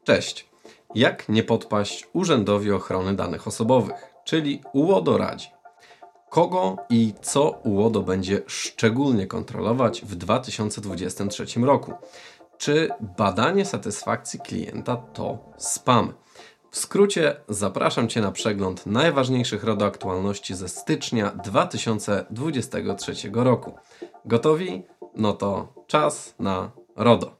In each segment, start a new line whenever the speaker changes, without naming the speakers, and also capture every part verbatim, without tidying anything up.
Cześć! Jak nie podpaść Urzędowi Ochrony Danych Osobowych, czyli UODO radzi? Kogo i co UODO będzie szczególnie kontrolować w dwa tysiące dwudziestym trzecim roku? Czy badanie satysfakcji klienta to spam? W skrócie zapraszam Cię na przegląd najważniejszych RODO aktualności ze stycznia dwa tysiące dwudziestego trzeciego roku. Gotowi? No to czas na RODO.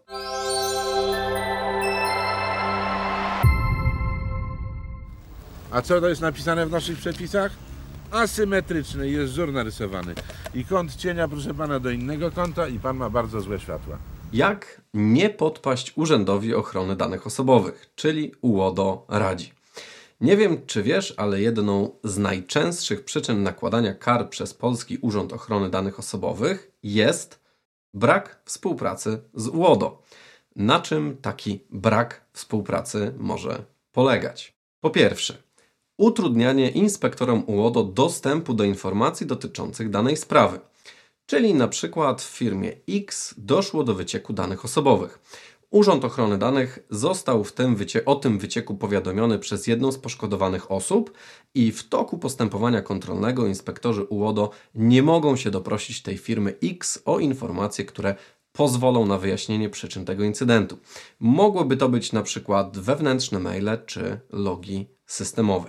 A co to jest napisane w naszych przepisach? Asymetryczny, jest wzór narysowany. I kąt cienia, proszę pana, do innego kąta i pan ma bardzo złe światła.
Jak nie podpaść Urzędowi Ochrony Danych Osobowych, czyli UODO radzi? Nie wiem, czy wiesz, ale jedną z najczęstszych przyczyn nakładania kar przez Polski Urząd Ochrony Danych Osobowych jest brak współpracy z UODO. Na czym taki brak współpracy może polegać? Po pierwsze, utrudnianie inspektorom UODO dostępu do informacji dotyczących danej sprawy. Czyli na przykład w firmie X doszło do wycieku danych osobowych. Urząd Ochrony Danych został w tym wycie- o tym wycieku powiadomiony przez jedną z poszkodowanych osób i w toku postępowania kontrolnego inspektorzy UODO nie mogą się doprosić tej firmy X o informacje, które pozwolą na wyjaśnienie przyczyn tego incydentu. Mogłyby to być na przykład wewnętrzne maile czy logi systemowe.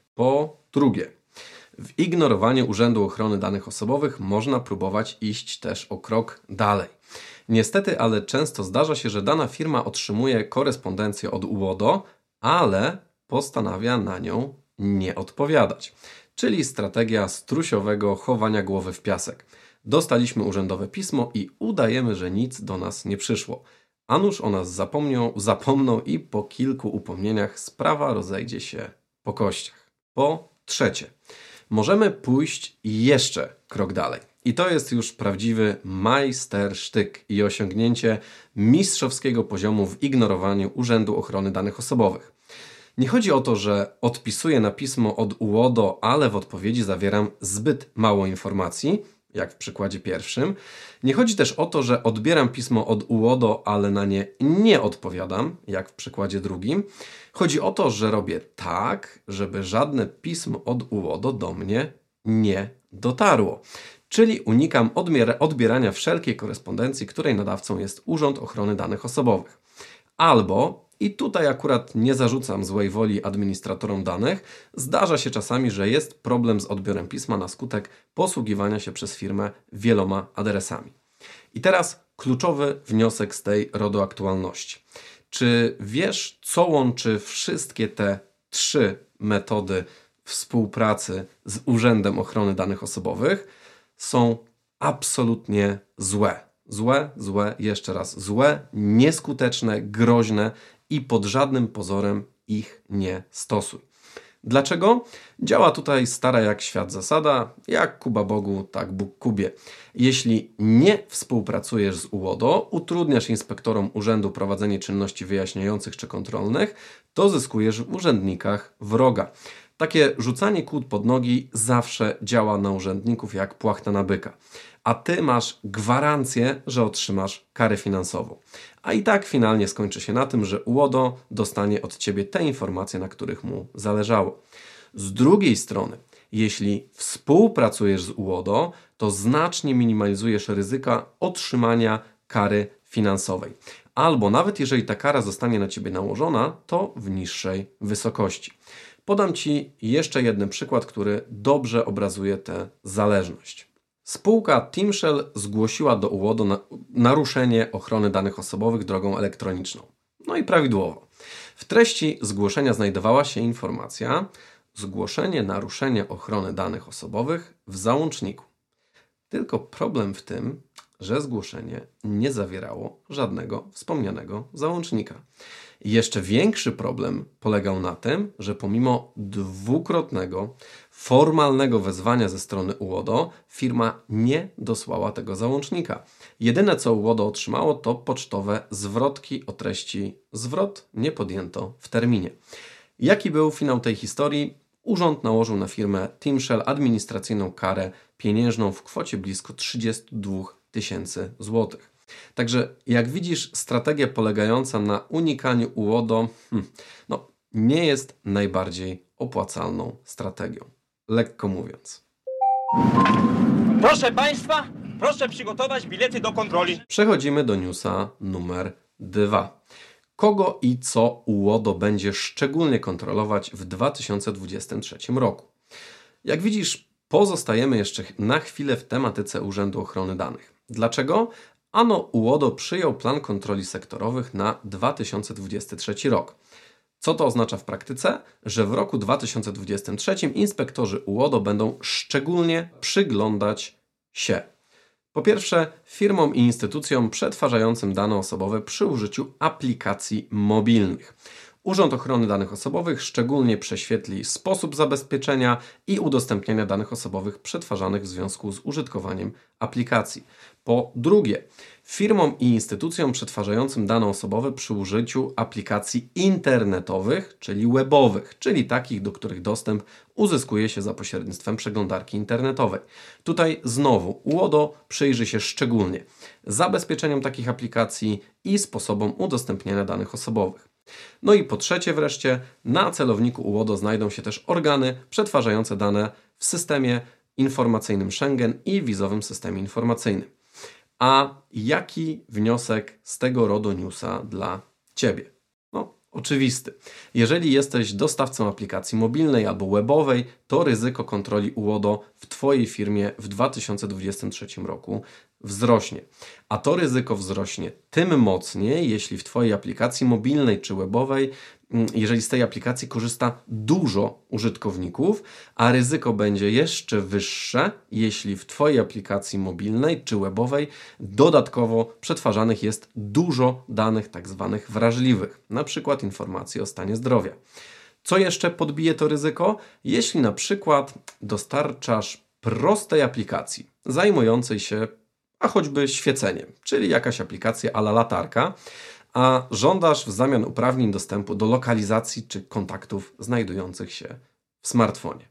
Po drugie, w ignorowaniu Urzędu Ochrony Danych Osobowych można próbować iść też o krok dalej. Niestety, ale często zdarza się, że dana firma otrzymuje korespondencję od UODO, ale postanawia na nią nie odpowiadać. Czyli strategia strusiowego chowania głowy w piasek. Dostaliśmy urzędowe pismo i udajemy, że nic do nas nie przyszło. A nuż o nas zapomnią, zapomną i po kilku upomnieniach sprawa rozejdzie się po kościach. Po trzecie, możemy pójść jeszcze krok dalej. I to jest już prawdziwy majstersztyk i osiągnięcie mistrzowskiego poziomu w ignorowaniu Urzędu Ochrony Danych Osobowych. Nie chodzi o to, że odpisuję na pismo od UODO, ale w odpowiedzi zawieram zbyt mało informacji, jak w przykładzie pierwszym. Nie chodzi też o to, że odbieram pismo od UODO, ale na nie nie odpowiadam, jak w przykładzie drugim. Chodzi o to, że robię tak, żeby żadne pismo od UODO do mnie nie dotarło. Czyli unikam odmier- odbierania wszelkiej korespondencji, której nadawcą jest Urząd Ochrony Danych Osobowych. Albo, i tutaj akurat nie zarzucam złej woli administratorom danych, zdarza się czasami, że jest problem z odbiorem pisma na skutek posługiwania się przez firmę wieloma adresami. I teraz kluczowy wniosek z tej RODO aktualności. Czy wiesz, co łączy wszystkie te trzy metody współpracy z Urzędem Ochrony Danych Osobowych? Są absolutnie złe. Złe, złe, jeszcze raz złe, nieskuteczne, groźne i pod żadnym pozorem ich nie stosuj. Dlaczego? Działa tutaj stara jak świat zasada, jak Kuba Bogu, tak Bóg Kubie. Jeśli nie współpracujesz z UODO, utrudniasz inspektorom urzędu prowadzenie czynności wyjaśniających czy kontrolnych, to zyskujesz w urzędnikach wroga. Takie rzucanie kłód pod nogi zawsze działa na urzędników jak płachta na byka. A ty masz gwarancję, że otrzymasz karę finansową. A i tak finalnie skończy się na tym, że UODO dostanie od ciebie te informacje, na których mu zależało. Z drugiej strony, jeśli współpracujesz z UODO, to znacznie minimalizujesz ryzyka otrzymania kary finansowej. Albo nawet jeżeli ta kara zostanie na ciebie nałożona, to w niższej wysokości. Podam Ci jeszcze jeden przykład, który dobrze obrazuje tę zależność. Spółka Teamshell zgłosiła do UODO na naruszenie ochrony danych osobowych drogą elektroniczną. No i prawidłowo. W treści zgłoszenia znajdowała się informacja: zgłoszenie naruszenia ochrony danych osobowych w załączniku. Tylko problem w tym, że zgłoszenie nie zawierało żadnego wspomnianego załącznika. Jeszcze większy problem polegał na tym, że pomimo dwukrotnego, formalnego wezwania ze strony UODO, firma nie dosłała tego załącznika. Jedyne, co UODO otrzymało, to pocztowe zwrotki o treści: zwrot nie podjęto w terminie. Jaki był finał tej historii? Urząd nałożył na firmę Teamshell administracyjną karę pieniężną w kwocie blisko trzydzieści dwa tysięcy złotych. Także jak widzisz, strategia polegająca na unikaniu U O D O hmm, no, nie jest najbardziej opłacalną strategią, lekko mówiąc.
Proszę Państwa, proszę przygotować bilety do kontroli.
Przechodzimy do newsa numer dwa. Kogo i co U O D O będzie szczególnie kontrolować w dwa tysiące dwudziestym trzecim roku? Jak widzisz, pozostajemy jeszcze na chwilę w tematyce Urzędu Ochrony Danych. Dlaczego? Ano U O D O przyjął plan kontroli sektorowych na dwa tysiące dwudziesty trzeci rok. Co to oznacza w praktyce? Że w roku dwa tysiące dwudziestym trzecim inspektorzy U O D O będą szczególnie przyglądać się, po pierwsze, firmom i instytucjom przetwarzającym dane osobowe przy użyciu aplikacji mobilnych. Urząd Ochrony Danych Osobowych szczególnie prześwietli sposób zabezpieczenia i udostępniania danych osobowych przetwarzanych w związku z użytkowaniem aplikacji. Po drugie, firmom i instytucjom przetwarzającym dane osobowe przy użyciu aplikacji internetowych, czyli webowych, czyli takich, do których dostęp uzyskuje się za pośrednictwem przeglądarki internetowej. Tutaj znowu U O D O przyjrzy się szczególnie zabezpieczeniom takich aplikacji i sposobom udostępniania danych osobowych. No i po trzecie wreszcie, na celowniku U O D O znajdą się też organy przetwarzające dane w systemie informacyjnym Schengen i wizowym systemie informacyjnym. A jaki wniosek z tego rodu newsa dla Ciebie? No, oczywisty. Jeżeli jesteś dostawcą aplikacji mobilnej albo webowej, to ryzyko kontroli U O D O w Twojej firmie w dwa tysiące dwudziestym trzecim roku wzrośnie. A to ryzyko wzrośnie tym mocniej, jeśli w Twojej aplikacji mobilnej czy webowej, jeżeli z tej aplikacji korzysta dużo użytkowników, a ryzyko będzie jeszcze wyższe, jeśli w Twojej aplikacji mobilnej czy webowej dodatkowo przetwarzanych jest dużo danych tak zwanych wrażliwych, na przykład informacji o stanie zdrowia. Co jeszcze podbije to ryzyko? Jeśli na przykład dostarczasz prostej aplikacji zajmującej się a choćby świeceniem, czyli jakaś aplikacja a la latarka, a żądasz w zamian uprawnień dostępu do lokalizacji czy kontaktów znajdujących się w smartfonie.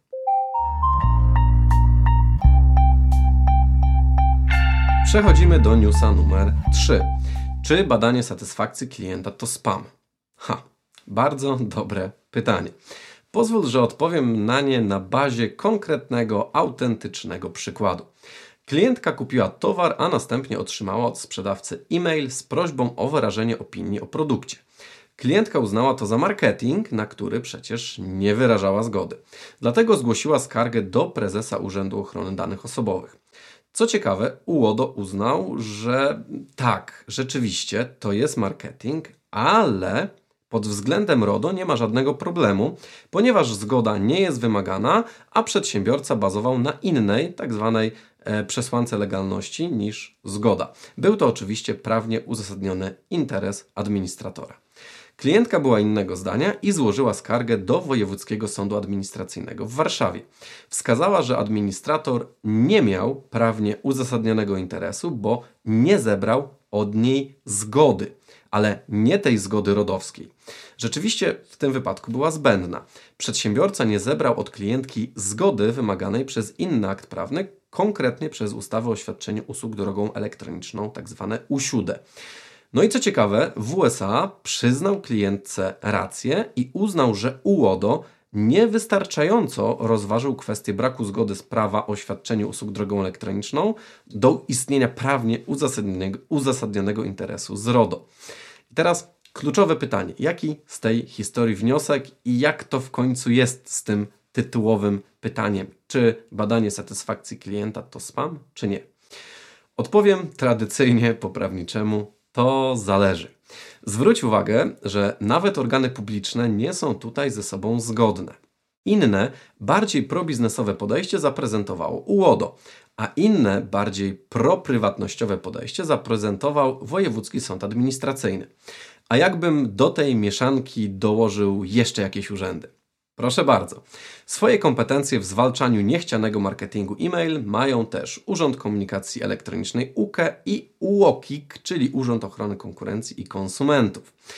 Przechodzimy do newsa numer trzy. Czy badanie satysfakcji klienta to spam? Ha, bardzo dobre pytanie. Pozwól, że odpowiem na nie na bazie konkretnego, autentycznego przykładu. Klientka kupiła towar, a następnie otrzymała od sprzedawcy e-mail z prośbą o wyrażenie opinii o produkcie. Klientka uznała to za marketing, na który przecież nie wyrażała zgody. Dlatego zgłosiła skargę do prezesa Urzędu Ochrony Danych Osobowych. Co ciekawe, U O D O uznał, że tak, rzeczywiście to jest marketing, ale pod względem RODO nie ma żadnego problemu, ponieważ zgoda nie jest wymagana, a przedsiębiorca bazował na innej, tak zwanej przesłance legalności niż zgoda. Był to oczywiście prawnie uzasadniony interes administratora. Klientka była innego zdania i złożyła skargę do Wojewódzkiego Sądu Administracyjnego w Warszawie. Wskazała, że administrator nie miał prawnie uzasadnionego interesu, bo nie zebrał od niej zgody, ale nie tej zgody rodowskiej. Rzeczywiście w tym wypadku była zbędna. Przedsiębiorca nie zebrał od klientki zgody wymaganej przez inny akt prawny, konkretnie przez ustawę o świadczeniu usług drogą elektroniczną, tak zwane U siód E. No i co ciekawe, w U S A przyznał klientce rację i uznał, że U O D O niewystarczająco rozważył kwestię braku zgody z prawa o świadczeniu usług drogą elektroniczną do istnienia prawnie uzasadnionego, uzasadnionego interesu z RODO. I teraz kluczowe pytanie, jaki z tej historii wniosek i jak to w końcu jest z tym tytułowym pytaniem, czy badanie satysfakcji klienta to spam, czy nie? Odpowiem tradycyjnie po prawniczemu, to zależy. Zwróć uwagę, że nawet organy publiczne nie są tutaj ze sobą zgodne. Inne, bardziej probiznesowe podejście zaprezentowało U O D O, a inne, bardziej proprywatnościowe podejście zaprezentował Wojewódzki Sąd Administracyjny. A jakbym do tej mieszanki dołożył jeszcze jakieś urzędy? Proszę bardzo. Swoje kompetencje w zwalczaniu niechcianego marketingu e-mail mają też Urząd Komunikacji Elektronicznej U K E i U O K I K, czyli Urząd Ochrony Konkurencji i Konsumentów.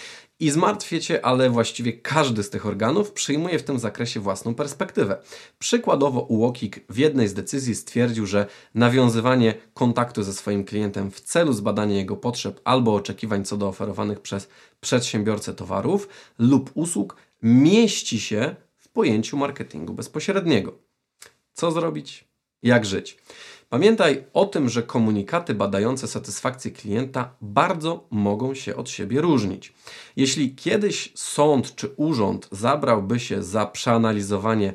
I zmartwię Cię, ale właściwie każdy z tych organów przyjmuje w tym zakresie własną perspektywę. Przykładowo UOKiK w jednej z decyzji stwierdził, że nawiązywanie kontaktu ze swoim klientem w celu zbadania jego potrzeb albo oczekiwań co do oferowanych przez przedsiębiorcę towarów lub usług mieści się w pojęciu marketingu bezpośredniego. Co zrobić? Jak żyć? Pamiętaj o tym, że komunikaty badające satysfakcję klienta bardzo mogą się od siebie różnić. Jeśli kiedyś sąd czy urząd zabrałby się za przeanalizowanie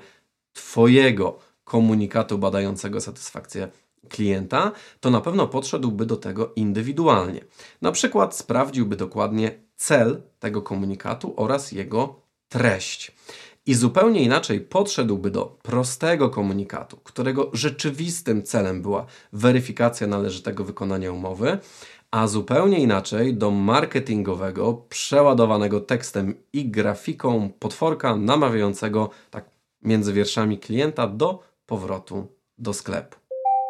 Twojego komunikatu badającego satysfakcję klienta, to na pewno podszedłby do tego indywidualnie. Na przykład sprawdziłby dokładnie cel tego komunikatu oraz jego treść. I zupełnie inaczej podszedłby do prostego komunikatu, którego rzeczywistym celem była weryfikacja należytego wykonania umowy, a zupełnie inaczej do marketingowego, przeładowanego tekstem i grafiką potworka namawiającego, tak między wierszami, klienta do powrotu do sklepu.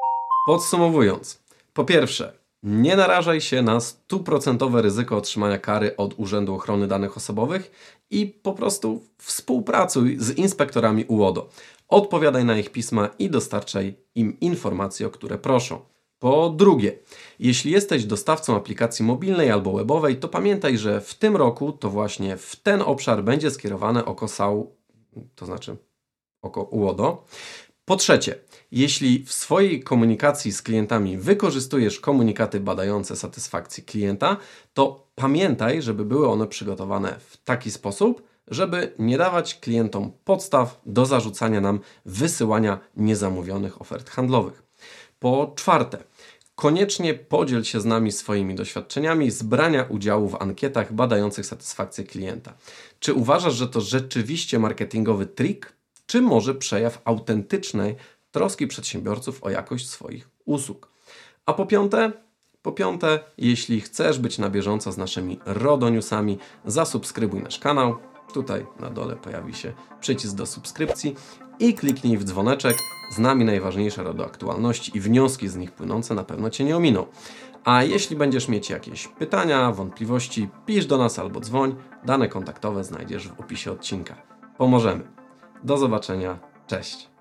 Podsumowując, po pierwsze, nie narażaj się na stuprocentowe ryzyko otrzymania kary od Urzędu Ochrony Danych Osobowych i po prostu współpracuj z inspektorami UODO. Odpowiadaj na ich pisma i dostarczaj im informacje, o które proszą. Po drugie, jeśli jesteś dostawcą aplikacji mobilnej albo webowej, to pamiętaj, że w tym roku to właśnie w ten obszar będzie skierowane oko S A U, to znaczy oko UODO. Po trzecie, jeśli w swojej komunikacji z klientami wykorzystujesz komunikaty badające satysfakcję klienta, to pamiętaj, żeby były one przygotowane w taki sposób, żeby nie dawać klientom podstaw do zarzucania nam wysyłania niezamówionych ofert handlowych. Po czwarte, koniecznie podziel się z nami swoimi doświadczeniami z brania udziału w ankietach badających satysfakcję klienta. Czy uważasz, że to rzeczywiście marketingowy trik? Czy może przejaw autentycznej troski przedsiębiorców o jakość swoich usług? A po piąte, po piąte, jeśli chcesz być na bieżąco z naszymi RODO Newsami, zasubskrybuj nasz kanał. Tutaj na dole pojawi się przycisk do subskrypcji i kliknij w dzwoneczek. Z nami najważniejsze RODO aktualności i wnioski z nich płynące na pewno Cię nie ominą. A jeśli będziesz mieć jakieś pytania, wątpliwości, pisz do nas albo dzwoń. Dane kontaktowe znajdziesz w opisie odcinka. Pomożemy. Do zobaczenia. Cześć.